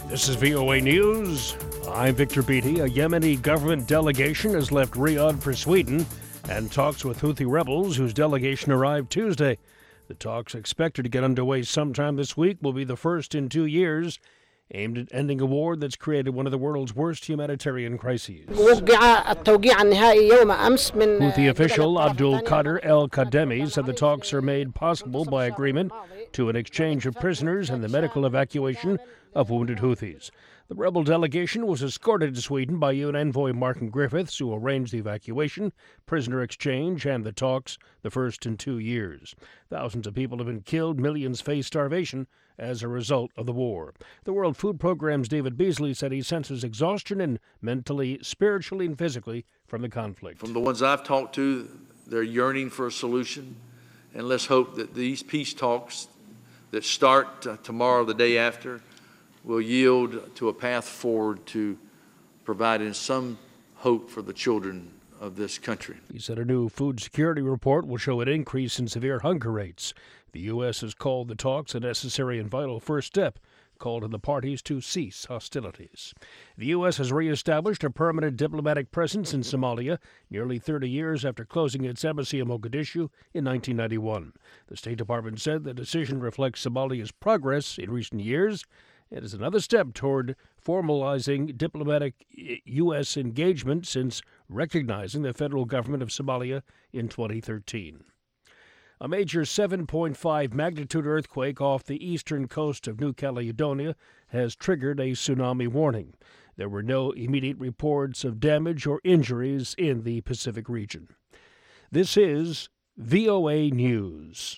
This is VOA News. I'm Victor Beatty. A Yemeni government delegation has left Riyadh for Sweden and talks with Houthi rebels, whose delegation arrived Tuesday. The talks, expected to get underway sometime this week, will be the first in 2 years, aimed at ending a war that's created one of the world's worst humanitarian crises. Houthi official Abdul Qadir el-Kademi said the talks are made possible by agreement to an exchange of prisoners and the medical evacuation of wounded Houthis. The rebel delegation was escorted to Sweden by UN envoy Martin Griffiths, who arranged the evacuation, prisoner exchange, and the talks, the first in 2 years. Thousands of people have been killed, millions face starvation as a result of the war. The World Food Programme's David Beasley said he senses exhaustion and mentally, spiritually, and physically from the conflict. From the ones I've talked to, they're yearning for a solution, and let's hope that these peace talks that start tomorrow, the day after, will yield to a path forward to providing some hope for the children of this country. He said a new food security report will show an increase in severe hunger rates. The U.S. has called the talks a necessary and vital first step, called on the parties to cease hostilities. The U.S. has reestablished a permanent diplomatic presence in Somalia nearly 30 years after closing its embassy in Mogadishu in 1991. The State Department said the decision reflects Somalia's progress in recent years. It is another step toward formalizing diplomatic U.S. engagement since recognizing the federal government of Somalia in 2013. A major 7.5 magnitude earthquake off the eastern coast of New Caledonia has triggered a tsunami warning. There were no immediate reports of damage or injuries in the Pacific region. This is VOA News.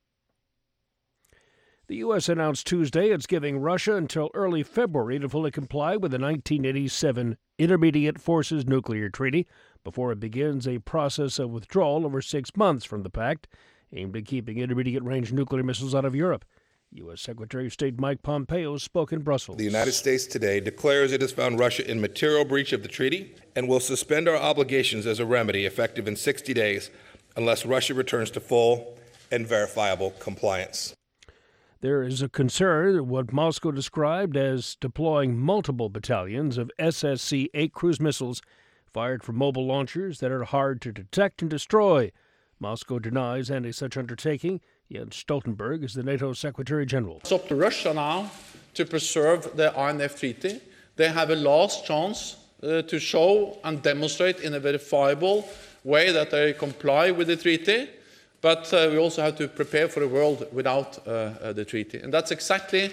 The U.S. announced Tuesday it's giving Russia until early February to fully comply with the 1987 Intermediate Forces Nuclear Treaty before it begins a process of withdrawal over 6 months from the pact, aimed at keeping intermediate-range nuclear missiles out of Europe. U.S. Secretary of State Mike Pompeo spoke in Brussels. The United States today declares it has found Russia in material breach of the treaty and will suspend our obligations as a remedy effective in 60 days unless Russia returns to full and verifiable compliance. There is a concern that what Moscow described as deploying multiple battalions of SSC-8 cruise missiles fired from mobile launchers that are hard to detect and destroy. Moscow denies any such undertaking. Jens Stoltenberg is the NATO Secretary General. It's up to Russia now to preserve the INF Treaty. They have a last chance to show and demonstrate in a verifiable way that they comply with the treaty. But we also have to prepare for a world without the treaty. And that's exactly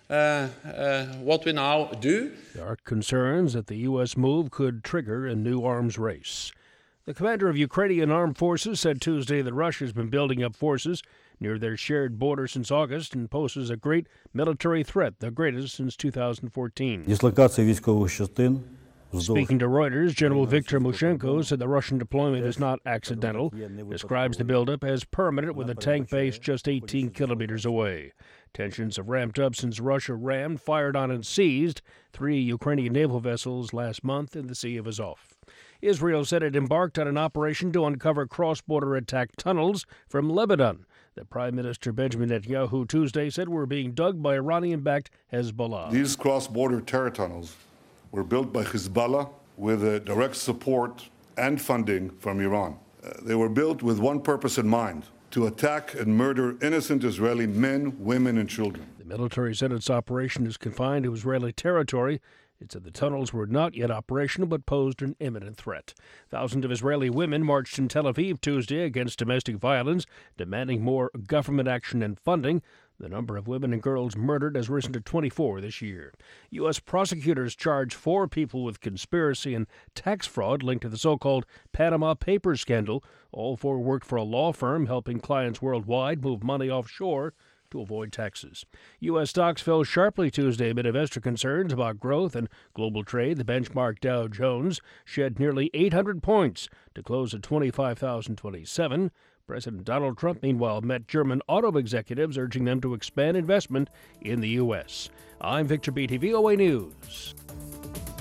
what we now do. There are concerns that the U.S. move could trigger a new arms race. The commander of Ukrainian armed forces said Tuesday that Russia has been building up forces near their shared border since August and poses a great military threat, the greatest since 2014. Дислокація військових частин. Speaking to Reuters, General Viktor Mushenko said the Russian deployment is not accidental, describes the buildup as permanent with a tank base just 18 kilometers away. Tensions have ramped up since Russia rammed, fired on, and seized 3 Ukrainian naval vessels last month in the Sea of Azov. Israel said it embarked on an operation to uncover cross-border attack tunnels from Lebanon that Prime Minister Benjamin Netanyahu Tuesday said were being dug by Iranian-backed Hezbollah. These cross-border terror tunnels were built by Hezbollah with direct support and funding from Iran. They were built with one purpose in mind: to attack and murder innocent Israeli men, women, and children. The military said its operation is confined to Israeli territory. It said the tunnels were not yet operational but posed an imminent threat. Thousands of Israeli women marched in Tel Aviv Tuesday against domestic violence, demanding more government action and funding. The number of women and girls murdered has risen to 24 this year. U.S. prosecutors charged 4 people with conspiracy and tax fraud linked to the so-called Panama Papers scandal. All 4 worked for a law firm helping clients worldwide move money offshore to avoid taxes. U.S. stocks fell sharply Tuesday amid investor concerns about growth and global trade. The benchmark Dow Jones shed nearly 800 points to close at 25,027. President Donald Trump, meanwhile, met German auto executives urging them to expand investment in the U.S. I'm Victor Beatty, VOA News.